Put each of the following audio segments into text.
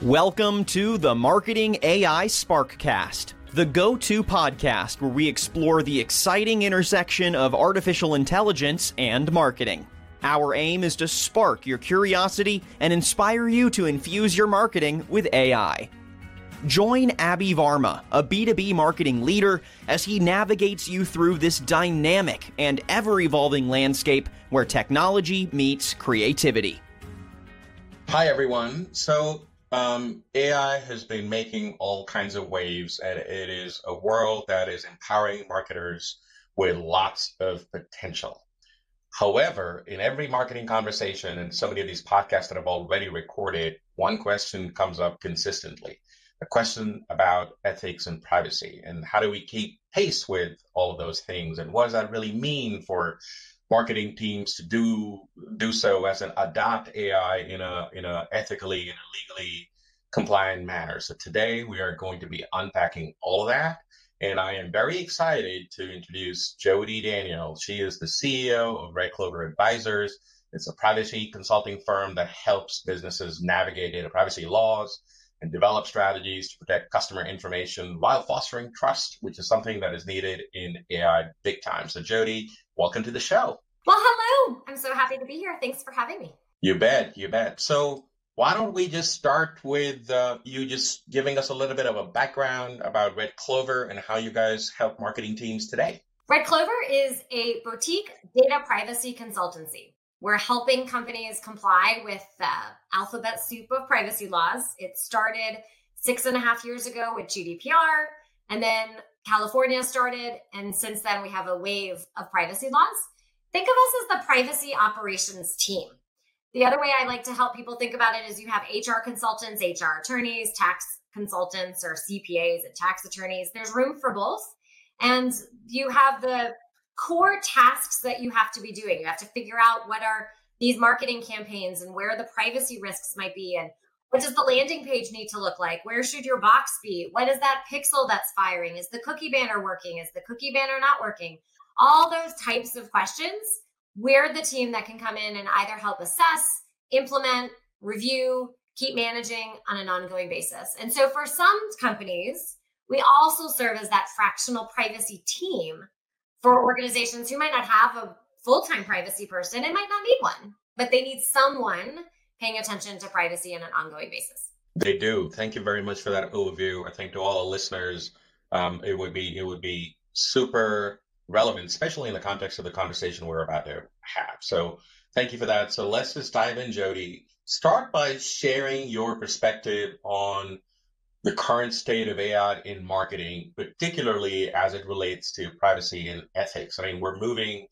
Welcome to the Marketing AI Sparkcast, the go-to podcast where we explore the exciting intersection of artificial intelligence and marketing. Our aim is to spark your curiosity and inspire you to infuse your marketing with AI. Join Abhi Varma, a B2B marketing leader, as he navigates you through this dynamic and ever-evolving landscape where technology meets creativity. Hi, everyone. AI has been making all kinds of waves, and it is a world that is empowering marketers with lots of potential. However, in every marketing conversation and so many of these podcasts that I've already recorded, one question comes up consistently, a question about ethics and privacy, and how do we keep pace with all of those things, and what does that really mean for marketing teams to do so as an adopt AI in a ethically and a legally compliant manner. So today we are going to be unpacking all of that, and I am very excited to introduce Jody Daniel. She is the CEO of Red Clover Advisors. It's a privacy consulting firm that helps businesses navigate data privacy laws and develop strategies to protect customer information while fostering trust, which is something that is needed in AI big time. So Jody, welcome to the show. Well, hello. I'm so happy to be here. Thanks for having me. You bet. So why don't we just start with you just giving us a little bit of a background about Red Clover and how you guys help marketing teams today. Red Clover is a boutique data privacy consultancy. We're helping companies comply with the alphabet soup of privacy laws. It started 6.5 years ago with GDPR, and then California started, and since then we have a wave of privacy laws. Think of us as the privacy operations team. The other way I like to help people think about it is you have HR consultants, HR attorneys, tax consultants, or CPAs and tax attorneys. There's room for both. And you have the core tasks that you have to be doing. You have to figure out what are these marketing campaigns and where the privacy risks might be, and what does the landing page need to look like? Where should your box be? What is that pixel that's firing? Is the cookie banner working? Is the cookie banner not working? All those types of questions, we're the team that can come in and either help assess, implement, review, keep managing on an ongoing basis. And so for some companies, we also serve as that fractional privacy team for organizations who might not have a full-time privacy person and might not need one, but they need someone paying attention to privacy on an ongoing basis. They do. Thank you very much for that overview. I think to all the listeners, it would be super relevant, especially in the context of the conversation we're about to have. So thank you for that. So let's just dive in, Jody. Start by sharing your perspective on the current state of AI in marketing, particularly as it relates to privacy and ethics. I mean, we're moving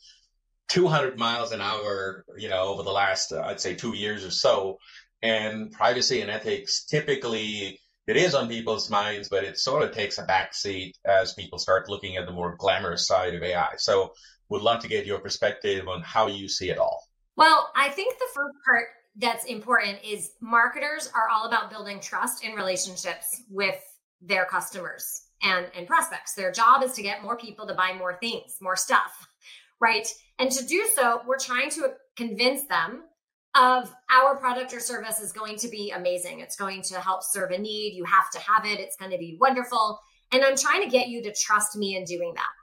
200 miles an hour, over the last, I'd say 2 years or so. And privacy and ethics, typically it is on people's minds, but it sort of takes a backseat as people start looking at the more glamorous side of AI. So would love to get your perspective on how you see it all. Well, I think the first part that's important is marketers are all about building trust in relationships with their customers and prospects. Their job is to get more people to buy more things, more stuff, right? And to do so, we're trying to convince them of our product or service is going to be amazing. It's going to help serve a need. You have to have it. It's going to be wonderful. And I'm trying to get you to trust me in doing that.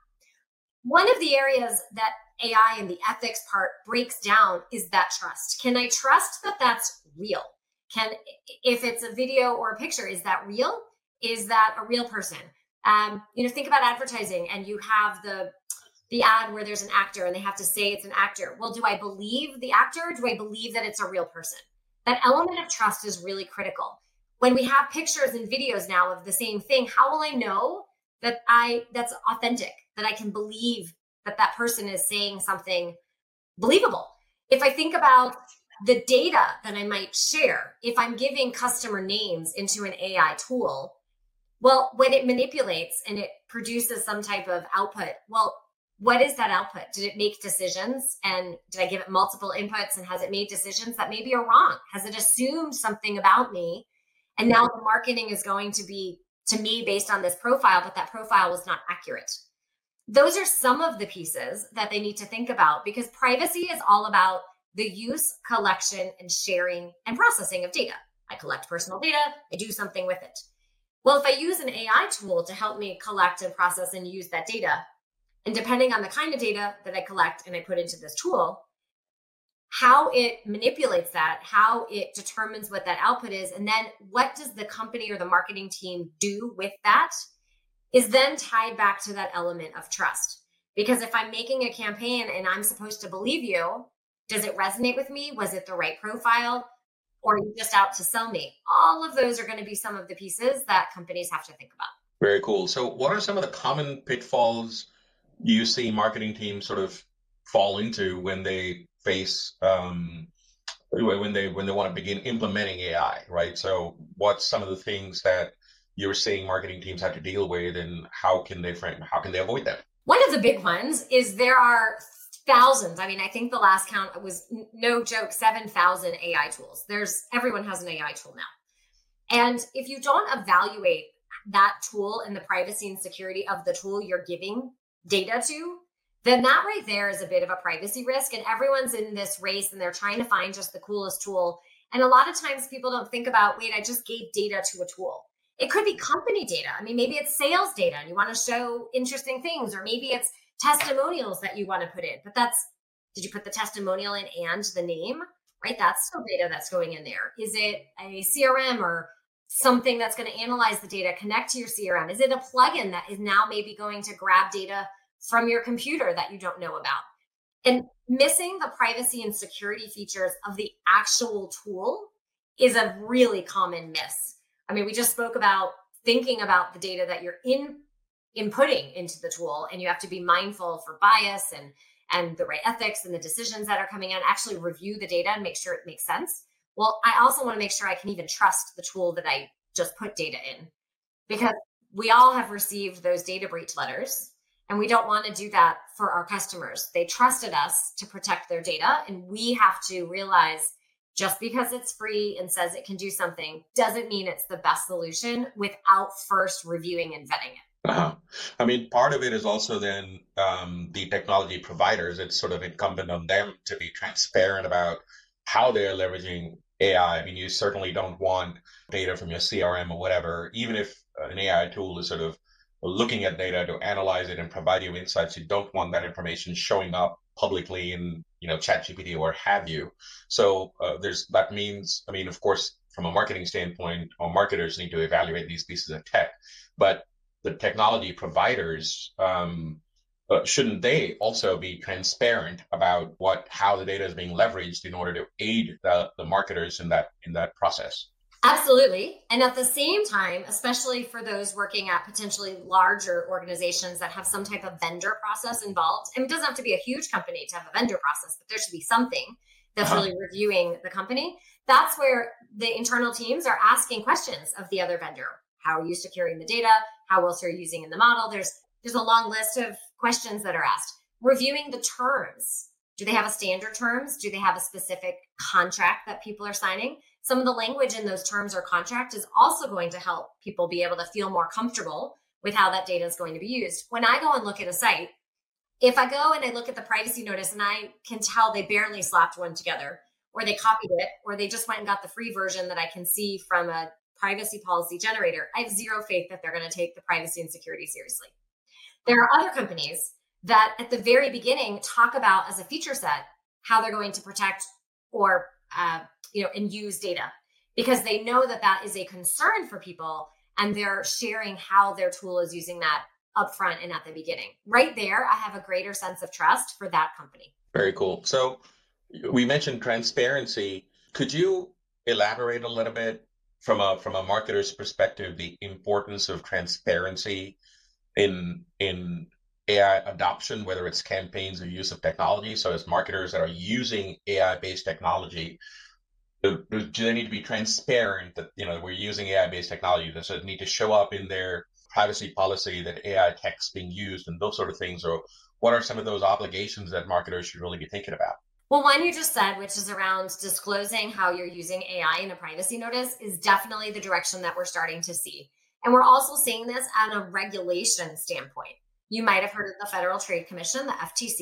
One of the areas that AI and the ethics part breaks down is that trust. Can I trust that that's real? If it's a video or a picture, is that real? Is that a real person? Think about advertising, and you have the ad where there's an actor and they have to say it's an actor. Well, do I believe the actor? Do I believe that it's a real person? That element of trust is really critical. When we have pictures and videos now of the same thing, how will I know that that's authentic, that I can believe that person is saying something believable? If I think about the data that I might share, if I'm giving customer names into an AI tool, well, when it manipulates and it produces some type of output, well, what is that output? Did it make decisions? And did I give it multiple inputs? And has it made decisions that maybe are wrong? Has it assumed something about me? And now the marketing is going to be to me based on this profile, but that profile was not accurate. Those are some of the pieces that they need to think about, because privacy is all about the use, collection, and sharing and processing of data. I collect personal data, I do something with it. Well, if I use an AI tool to help me collect and process and use that data, and depending on the kind of data that I collect and I put into this tool, how it manipulates that, how it determines what that output is, and then what does the company or the marketing team do with that is then tied back to that element of trust. Because if I'm making a campaign and I'm supposed to believe you, does it resonate with me? Was it the right profile? Or are you just out to sell me? All of those are going to be some of the pieces that companies have to think about. Very cool. So what are some of the common pitfalls you see marketing teams sort of fall into when they face when they want to begin implementing AI, right? So what's some of the things that you're seeing marketing teams have to deal with, and how can they avoid that? One of the big ones is there are thousands. I mean, I think the last count was no joke, 7,000 AI tools. Everyone has an AI tool now. And if you don't evaluate that tool and the privacy and security of the tool you're giving data to, then that right there is a bit of a privacy risk. And everyone's in this race and they're trying to find just the coolest tool. And a lot of times people don't think about, wait, I just gave data to a tool. It could be company data. I mean, maybe it's sales data and you want to show interesting things, or maybe it's testimonials that you want to put in. But did you put the testimonial in and the name, right? That's still data that's going in there. Is it a CRM or something that's going to analyze the data, connect to your CRM? Is it a plugin that is now maybe going to grab data from your computer that you don't know about? And missing the privacy and security features of the actual tool is a really common miss. I mean, we just spoke about thinking about the data that you're inputting into the tool, and you have to be mindful for bias and the right ethics and the decisions that are coming in, actually review the data and make sure it makes sense. Well, I also want to make sure I can even trust the tool that I just put data in, because we all have received those data breach letters, and we don't want to do that for our customers. They trusted us to protect their data, and we have to realize just because it's free and says it can do something doesn't mean it's the best solution without first reviewing and vetting it. Uh-huh. I mean, part of it is also then the technology providers. It's sort of incumbent on them to be transparent about how they're leveraging AI. I mean, you certainly don't want data from your CRM or whatever, even if an AI tool is sort of looking at data to analyze it and provide you insights. You don't want that information showing up publicly in, ChatGPT or have you. So that means, I mean, of course, from a marketing standpoint, our marketers need to evaluate these pieces of tech, but the technology providers, shouldn't they also be transparent about how the data is being leveraged in order to aid the marketers in that process? Absolutely. And at the same time, especially for those working at potentially larger organizations that have some type of vendor process involved, and it doesn't have to be a huge company to have a vendor process, but there should be something that's really reviewing the company. That's where the internal teams are asking questions of the other vendor. How are you securing the data? How else are you using in the model? There's a long list of questions that are asked. Reviewing the terms. Do they have a standard terms? Do they have a specific contract that people are signing? Some of the language in those terms or contract is also going to help people be able to feel more comfortable with how that data is going to be used. When I go and look at a site, if I go and I look at the privacy notice and I can tell they barely slapped one together, or they copied it, or they just went and got the free version that I can see from a privacy policy generator, I have zero faith that they're going to take the privacy and security seriously. There are other companies that at the very beginning talk about as a feature set how they're going to protect or and use data, because they know that that is a concern for people, and they're sharing how their tool is using that upfront and at the beginning. Right there, I have a greater sense of trust for that company. Very cool. So we mentioned transparency. Could you elaborate a little bit from a marketer's perspective, the importance of transparency in AI adoption, whether it's campaigns or use of technology? So as marketers that are using AI-based technology, do they need to be transparent that we're using AI-based technology? Does it need to show up in their privacy policy that AI tech's being used and those sort of things? Or what are some of those obligations that marketers should really be thinking about? Well, one you just said, which is around disclosing how you're using AI in a privacy notice, is definitely the direction that we're starting to see. And we're also seeing this at a regulation standpoint. You might have heard of the Federal Trade Commission, the FTC,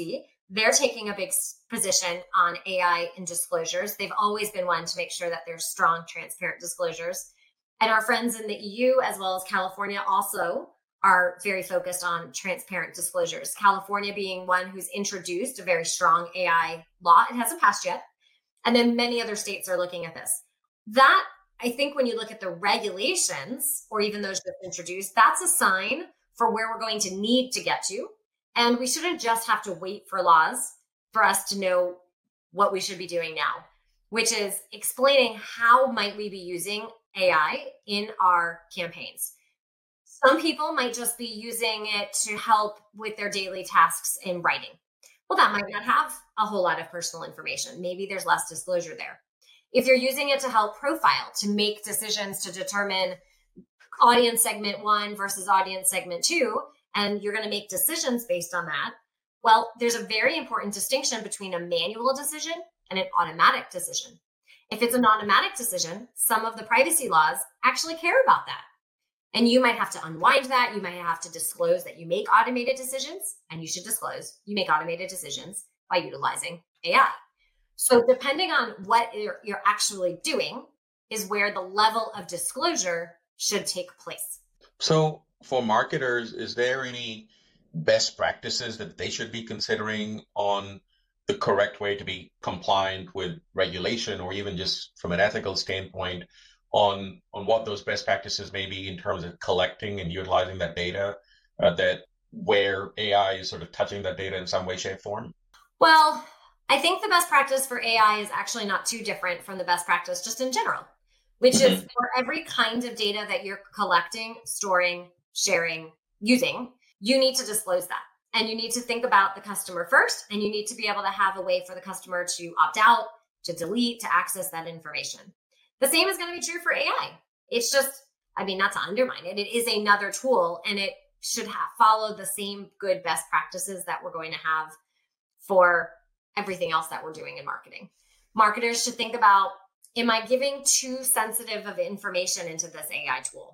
they're taking a big position on AI and disclosures. They've always been one to make sure that there's strong, transparent disclosures. And our friends in the EU, as well as California, also are very focused on transparent disclosures. California being one who's introduced a very strong AI law. It hasn't passed yet. And then many other states are looking at this. That, I think when you look at the regulations, or even those just introduced, that's a sign for where we're going to need to get to. And we shouldn't just have to wait for laws for us to know what we should be doing now, which is explaining how might we be using AI in our campaigns. Some people might just be using it to help with their daily tasks in writing. Well, that might not have a whole lot of personal information. Maybe there's less disclosure there. If you're using it to help profile, to make decisions to determine audience segment 1 versus audience segment 2, and you're going to make decisions based on that, well, there's a very important distinction between a manual decision and an automatic decision. If it's an automatic decision, some of the privacy laws actually care about that. And you might have to unwind that. You might have to disclose that you make automated decisions, and you should disclose you make automated decisions by utilizing AI. So depending on what you're actually doing is where the level of disclosure should take place. So for marketers, is there any best practices that they should be considering on the correct way to be compliant with regulation, or even just from an ethical standpoint on what those best practices may be in terms of collecting and utilizing that data, that where AI is sort of touching that data in some way, shape, form? Well, I think the best practice for AI is actually not too different from the best practice just in general, which is for every kind of data that you're collecting, storing, sharing, using, you need to disclose that. And you need to think about the customer first, and you need to be able to have a way for the customer to opt out, to delete, to access that information. The same is going to be true for AI. It's just, not to undermine it. It is another tool, and it should follow the same good best practices that we're going to have for everything else that we're doing in marketing. Marketers should think about, am I giving too sensitive of information into this AI tool?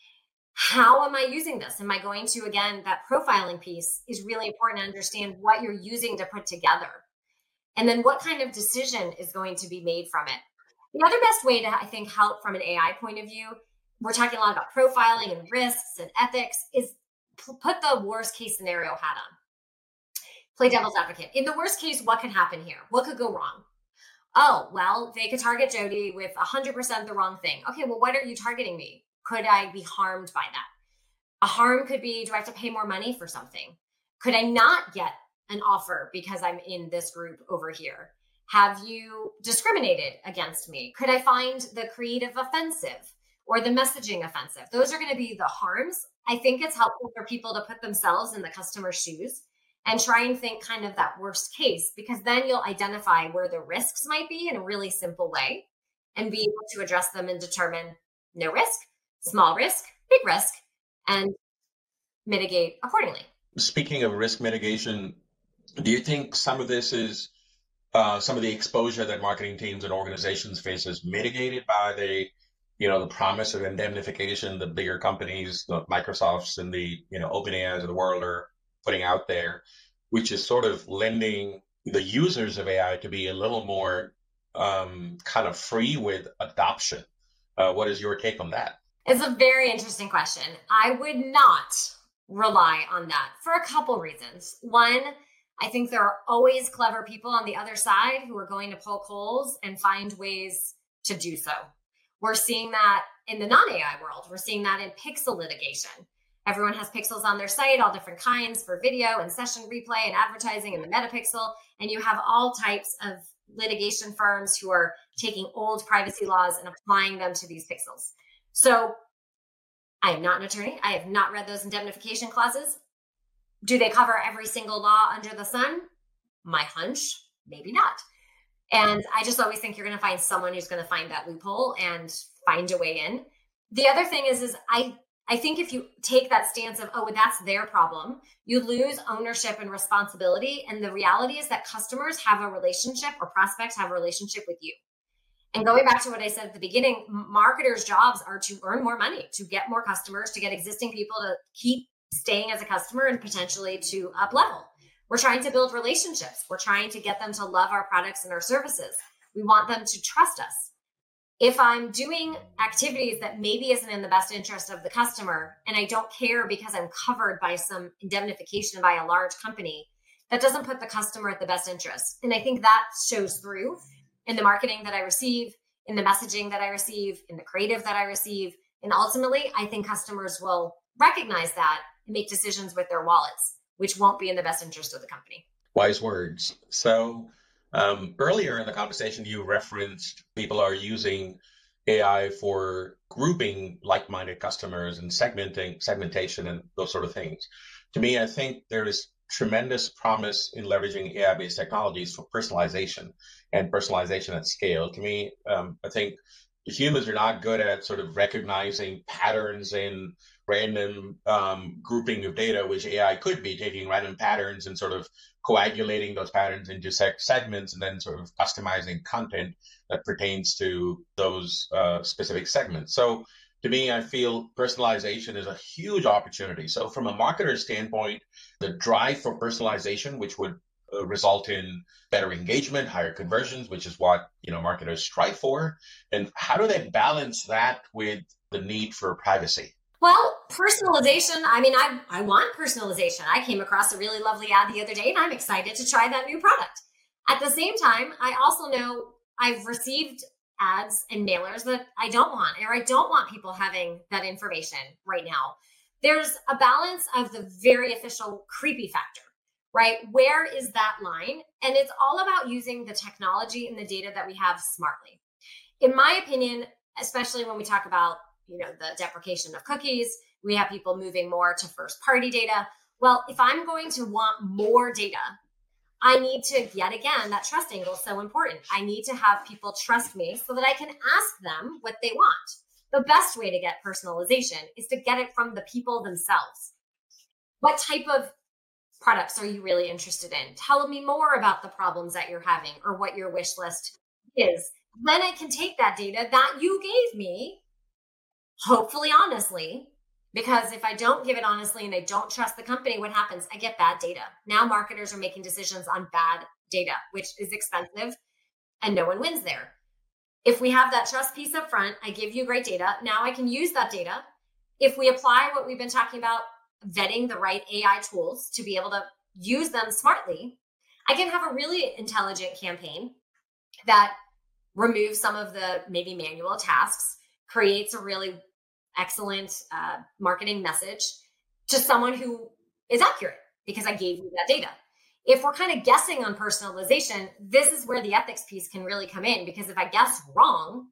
How am I using this? Am I going to, again, that profiling piece is really important to understand what you're using to put together. And then what kind of decision is going to be made from it? The other best way to, I think, help from an AI point of view, we're talking a lot about profiling and risks and ethics, is put the worst case scenario hat on. Play devil's advocate. In the worst case, what could happen here? What could go wrong? Oh, well, they could target Jody with 100% the wrong thing. Okay, well, what are you targeting me? Could I be harmed by that? A harm could be, do I have to pay more money for something? Could I not get an offer because I'm in this group over here? Have you discriminated against me? Could I find the creative offensive or the messaging offensive? Those are going to be the harms. I think it's helpful for people to put themselves in the customer's shoes and try and think kind of that worst case, because then you'll identify where the risks might be in a really simple way and be able to address them and determine no risk, small risk, big risk, and mitigate accordingly. Speaking of risk mitigation, do you think some of this is some of the exposure that marketing teams and organizations face is mitigated by the promise of indemnification the bigger companies, the Microsofts and the OpenAIs of the world are putting out there, which is sort of lending the users of AI to be a little more kind of free with adoption? What is your take on that? It's a very interesting question. I would not rely on that for a couple reasons. One, I think there are always clever people on the other side who are going to poke holes and find ways to do so. We're seeing that in the non-AI world. We're seeing that in pixel litigation. Everyone has pixels on their site, all different kinds for video and session replay and advertising and the metapixel. And you have all types of litigation firms who are taking old privacy laws and applying them to these pixels. So I am not an attorney. I have not read those indemnification clauses. Do they cover every single law under the sun? My hunch, maybe not. And I just always think you're going to find someone who's going to find that loophole and find a way in. The other thing is I think if you take that stance of, oh, that's their problem, you lose ownership and responsibility. And the reality is that customers have a relationship, or prospects have a relationship with you. And going back to what I said at the beginning, marketers' jobs are to earn more money, to get more customers, to get existing people to keep staying as a customer and potentially to up level. We're trying to build relationships. We're trying to get them to love our products and our services. We want them to trust us. If I'm doing activities that maybe isn't in the best interest of the customer, and I don't care because I'm covered by some indemnification by a large company, that doesn't put the customer at the best interest. And I think that shows through in the marketing that I receive, in the messaging that I receive, in the creative that I receive. And ultimately, I think customers will recognize that and make decisions with their wallets, which won't be in the best interest of the company. Wise words. So earlier in the conversation, you referenced people are using AI for grouping like-minded customers and segmentation and those sort of things. To me, I think there is tremendous promise in leveraging AI-based technologies for personalization and personalization at scale. To me, I think humans are not good at sort of recognizing patterns in random grouping of data, which AI could be taking random patterns and sort of coagulating those patterns into segments and then sort of customizing content that pertains to those specific segments. So to me, I feel personalization is a huge opportunity. So from a marketer's standpoint, the drive for personalization, which would result in better engagement, higher conversions, which is what marketers strive for. And how do they balance that with the need for privacy? Well, personalization, I want personalization. I came across a really lovely ad the other day and I'm excited to try that new product. At the same time, I also know I've received ads and mailers that I don't want, or I don't want people having that information right now. There's a balance of the very official creepy factor, right? Where is that line? And it's all about using the technology and the data that we have smartly. In my opinion, especially when we talk about the deprecation of cookies, we have people moving more to first party data. Well, if I'm going to want more data, I need to, yet again, that trust angle is so important. I need to have people trust me so that I can ask them what they want. The best way to get personalization is to get it from the people themselves. What type of products are you really interested in? Tell me more about the problems that you're having or what your wish list is. Then I can take that data that you gave me, hopefully honestly, because if I don't give it honestly and I don't trust the company, what happens? I get bad data. Now marketers are making decisions on bad data, which is expensive and no one wins there. If we have that trust piece up front, I give you great data. Now I can use that data. If we apply what we've been talking about, vetting the right AI tools to be able to use them smartly, I can have a really intelligent campaign that removes some of the maybe manual tasks, creates a really excellent marketing message to someone who is accurate because I gave you that data. If we're kind of guessing on personalization, this is where the ethics piece can really come in, because if I guess wrong,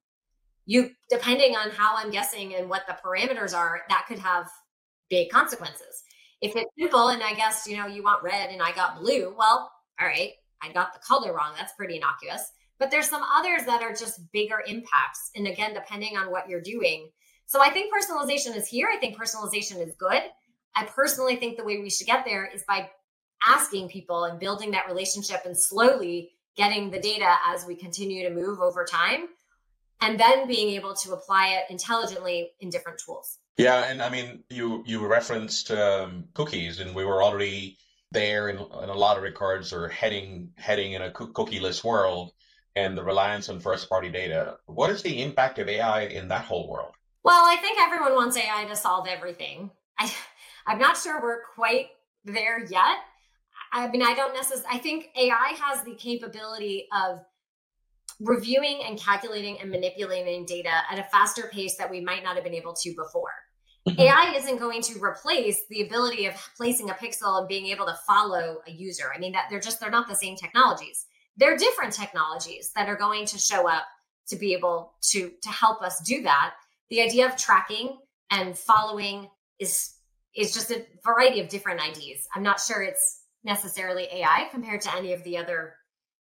depending on how I'm guessing and what the parameters are, that could have big consequences. If it's simple and I guess, you want red and I got blue, well, all right, I got the color wrong. That's pretty innocuous. But there's some others that are just bigger impacts. And again, depending on what you're doing. So I think personalization is here. I think personalization is good. I personally think the way we should get there is by asking people and building that relationship and slowly getting the data as we continue to move over time, and then being able to apply it intelligently in different tools. Yeah, and you referenced cookies, and we were already there in a lot of regards, or heading in a cookieless world, and the reliance on first-party data. What is the impact of AI in that whole world? Well, I think everyone wants AI to solve everything. I'm not sure we're quite there yet. I think AI has the capability of reviewing and calculating and manipulating data at a faster pace that we might not have been able to before. Mm-hmm. AI isn't going to replace the ability of placing a pixel and being able to follow a user. They're not the same technologies. They're different technologies that are going to show up to be able to help us do that. The idea of tracking and following is just a variety of different IDs. I'm not sure it's necessarily AI compared to any of the other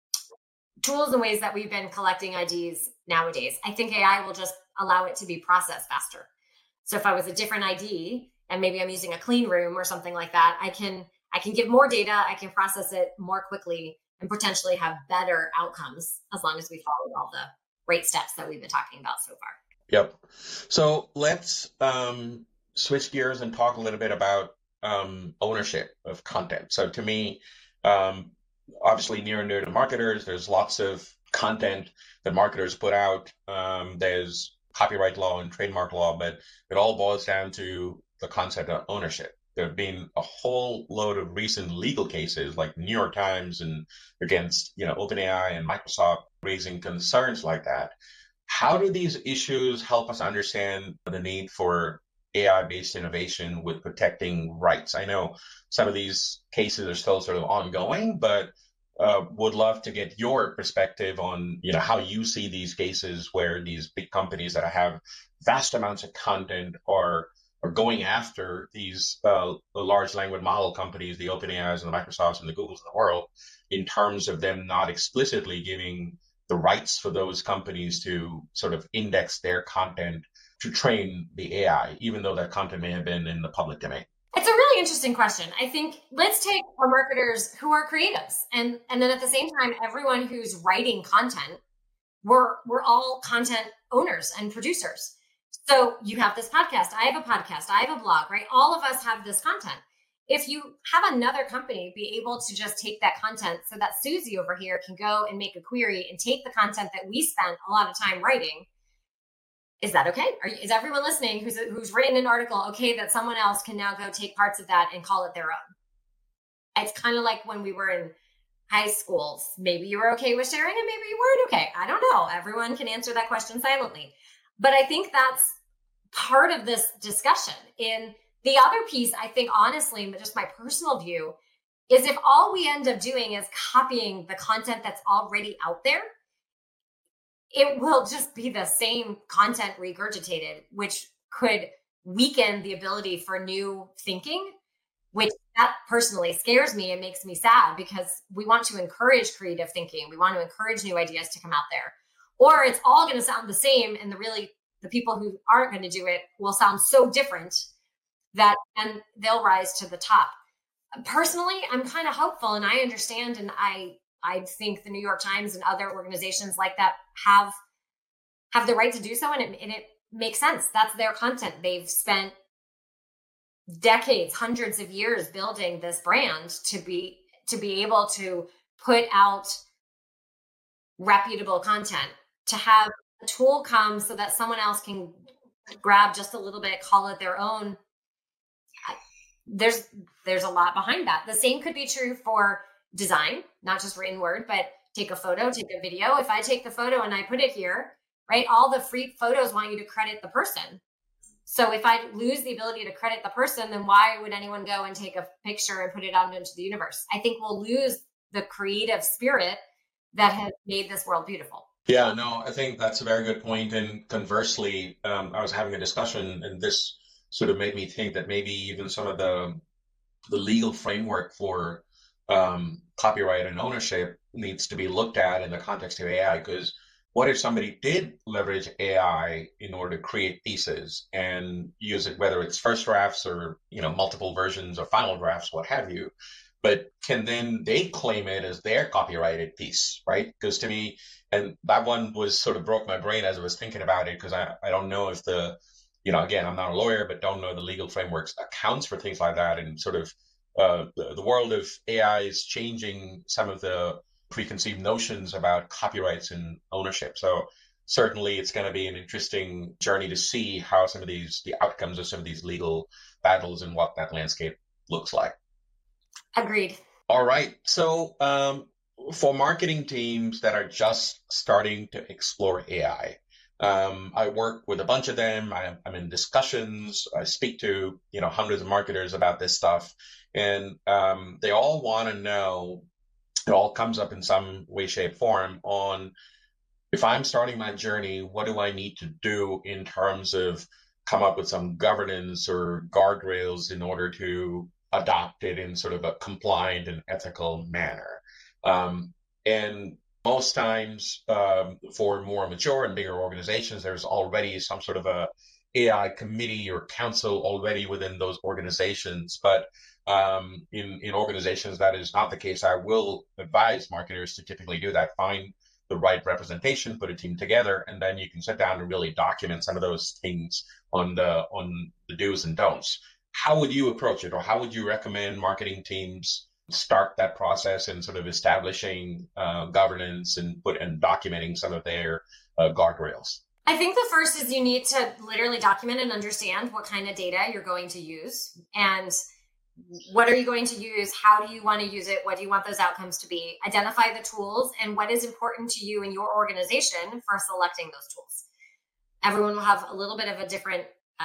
tools and ways that we've been collecting IDs nowadays. I think AI will just allow it to be processed faster. So if I was a different ID and maybe I'm using a clean room or something like that, I can give more data, I can process it more quickly and potentially have better outcomes as long as we follow all the right steps that we've been talking about so far. Yep. So let's switch gears and talk a little bit about ownership of content. So to me, Um, Obviously, near and dear to marketers, there's lots of content that marketers put out. There's copyright law and trademark law, but it all boils down to the concept of ownership. There have been a whole load of recent legal cases, like New York Times and against, OpenAI and Microsoft, raising concerns like that. How do these issues help us understand the need for AI-based innovation with protecting rights? I know some of these cases are still sort of ongoing, but would love to get your perspective on, how you see these cases where these big companies that have vast amounts of content are going after these large language model companies, the OpenAIs and the Microsofts and the Googles of the world, in terms of them not explicitly giving the rights for those companies to sort of index their content to train the AI, even though that content may have been in the public domain? It's a really interesting question. I think let's take our marketers who are creatives, and then at the same time, everyone who's writing content, we're all content owners and producers. So you have this podcast, I have a podcast, I have a blog, right? All of us have this content. If you have another company be able to just take that content so that Susie over here can go and make a query and take the content that we spent a lot of time writing, is that okay? Is everyone listening who's written an article okay that someone else can now go take parts of that and call it their own? It's kind of like when we were in high schools. Maybe you were okay with sharing and maybe you weren't okay. I don't know. Everyone can answer that question silently. But I think that's part of this discussion. In the other piece, I think, honestly, just my personal view, is if all we end up doing is copying the content that's already out there, it will just be the same content regurgitated, which could weaken the ability for new thinking, which that personally scares me and makes me sad, because we want to encourage creative thinking. We want to encourage new ideas to come out there. Or it's all going to sound the same, and the people who aren't going to do it will sound so different that and they'll rise to the top. Personally, I'm kind of hopeful, and I understand, and I think the New York Times and other organizations like that have the right to do so, and it makes sense. That's their content. They've spent decades, hundreds of years building this brand to be able to put out reputable content, to have a tool come so that someone else can grab just a little bit, call it their own. There's a lot behind that. The same could be true for design, not just written word, but take a photo, take a video. If I take the photo and I put it here, right, all the free photos want you to credit the person. So if I lose the ability to credit the person, then why would anyone go and take a picture and put it out into the universe? I think we'll lose the creative spirit that has made this world beautiful. Yeah, no, I think that's a very good point. And conversely, I was having a discussion, and this sort of made me think that maybe even some of the legal framework for copyright and ownership needs to be looked at in the context of AI. Because what if somebody did leverage AI in order to create pieces and use it, whether it's first drafts or multiple versions or final drafts, what have you? But can then they claim it as their copyrighted piece, right? Because to me, and that one was sort of broke my brain as I was thinking about it, because I don't know if again, I'm not a lawyer, but don't know the legal frameworks accounts for things like that. And sort of the world of AI is changing some of the preconceived notions about copyrights and ownership. So certainly it's going to be an interesting journey to see how the outcomes of some of these legal battles and what that landscape looks like. Agreed. All right. So for marketing teams that are just starting to explore AI, I work with a bunch of them. I'm in discussions. I speak to hundreds of marketers about this stuff, and they all want to know. It all comes up in some way, shape, form on if I'm starting my journey, what do I need to do in terms of come up with some governance or guardrails in order to adopt it in sort of a compliant and ethical manner. And most times for more mature and bigger organizations, there's already some sort of a AI committee or council already within those organizations. But in organizations, that is not the case. I will advise marketers to typically do that, find the right representation, put a team together, and then you can sit down and really document some of those things on the do's and don'ts. How would you approach it, or how would you recommend marketing teams start that process and sort of establishing governance and documenting some of their guardrails? I think the first is you need to literally document and understand what kind of data you're going to use and what are you going to use? How do you want to use it? What do you want those outcomes to be? Identify the tools and what is important to you and your organization for selecting those tools. Everyone will have a little bit of a different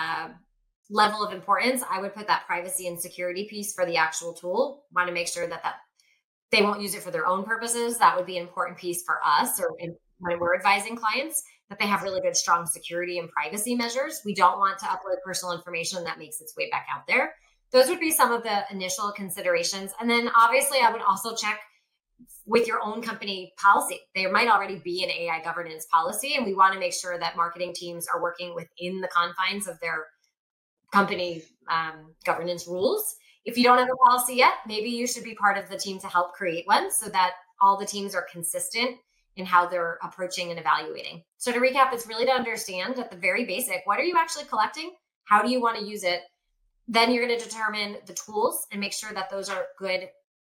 level of importance. I would put that privacy and security piece for the actual tool. Want to make sure that they won't use it for their own purposes. That would be an important piece for us, or when we're advising clients, that they have really good, strong security and privacy measures. We don't want to upload personal information that makes its way back out there. Those would be some of the initial considerations. And then obviously I would also check with your own company policy. There might already be an AI governance policy, and we want to make sure that marketing teams are working within the confines of their company governance rules. If you don't have a policy yet, maybe you should be part of the team to help create one so that all the teams are consistent in how they're approaching and evaluating. So to recap, it's really to understand at the very basic, what are you actually collecting? How do you want to use it? Then you're going to determine the tools and make sure that those are good,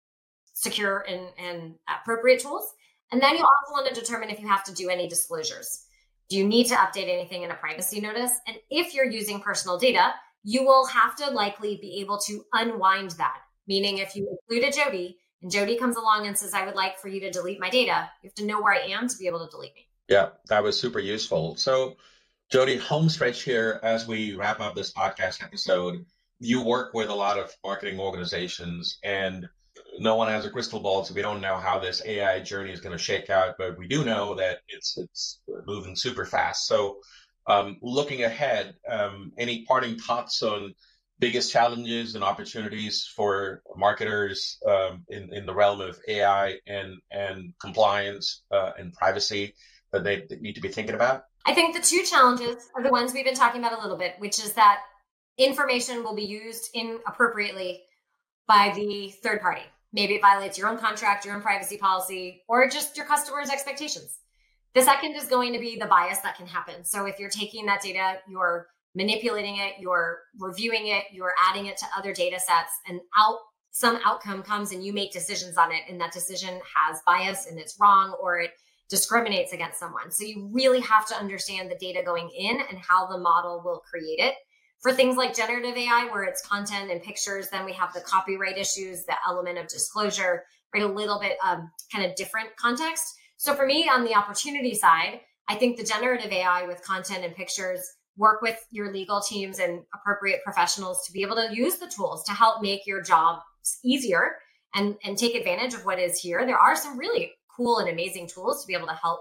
secure, and appropriate tools. And then you also want to determine if you have to do any disclosures. Do you need to update anything in a privacy notice? And if you're using personal data, you will have to likely be able to unwind that. Meaning if you include a Jody and Jody comes along and says, I would like for you to delete my data, you have to know where I am to be able to delete me. Yeah, that was super useful. So Jody, home stretch here as we wrap up this podcast episode. You work with a lot of marketing organizations, and no one has a crystal ball, so we don't know how this AI journey is going to shake out, but we do know that it's moving super fast. So looking ahead, any parting thoughts on biggest challenges and opportunities for marketers in the realm of AI and compliance and privacy that they need to be thinking about? I think the two challenges are the ones we've been talking about a little bit, which is that information will be used inappropriately by the third party. Maybe it violates your own contract, your own privacy policy, or just your customers' expectations. The second is going to be the bias that can happen. So if you're taking that data, you're manipulating it, you're reviewing it, you're adding it to other data sets, and some outcome comes and you make decisions on it, and that decision has bias and it's wrong, or it discriminates against someone. So you really have to understand the data going in and how the model will create it. For things like generative AI, where it's content and pictures, then we have the copyright issues, the element of disclosure, right? A little bit kind of different context. So for me, on the opportunity side, I think the generative AI with content and pictures, work with your legal teams and appropriate professionals to be able to use the tools to help make your job easier and take advantage of what is here. There are some really cool and amazing tools to be able to help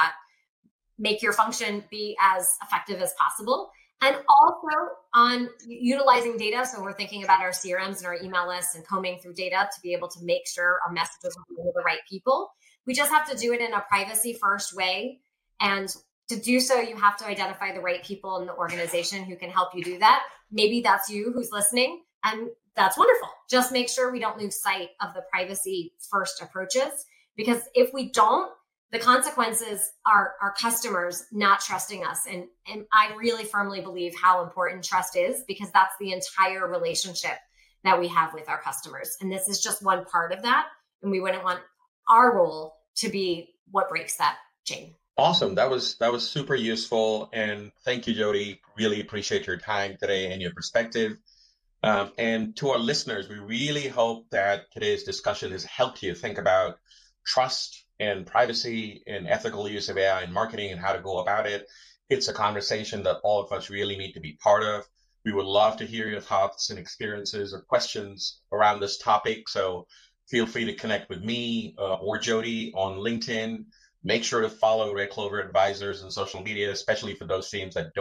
make your function be as effective as possible. And also on utilizing data. So we're thinking about our CRMs and our email lists and combing through data to be able to make sure our messages are going to the right people. We just have to do it in a privacy first way. And to do so, you have to identify the right people in the organization who can help you do that. Maybe that's you who's listening, and that's wonderful. Just make sure we don't lose sight of the privacy first approaches, because if we don't, the consequences are our customers not trusting us. And I really firmly believe how important trust is, because that's the entire relationship that we have with our customers. And this is just one part of that. And we wouldn't want our role to be what breaks that chain. Awesome. That was super useful. And thank you, Jody. Really appreciate your time today and your perspective. And to our listeners, we really hope that today's discussion has helped you think about trust and privacy and ethical use of AI in marketing and how to go about it. It's a conversation that all of us really need to be part of. We would love to hear your thoughts and experiences or questions around this topic. So feel free to connect with me or Jody on LinkedIn. Make sure to follow Red Clover Advisors on social media, especially for those teams that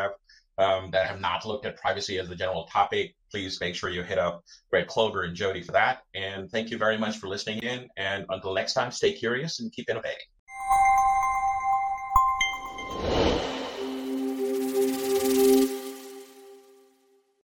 have not looked at privacy as the general topic. Please make sure you hit up Red Clover and Jody for that. And thank you very much for listening in. And until next time, stay curious and keep innovating.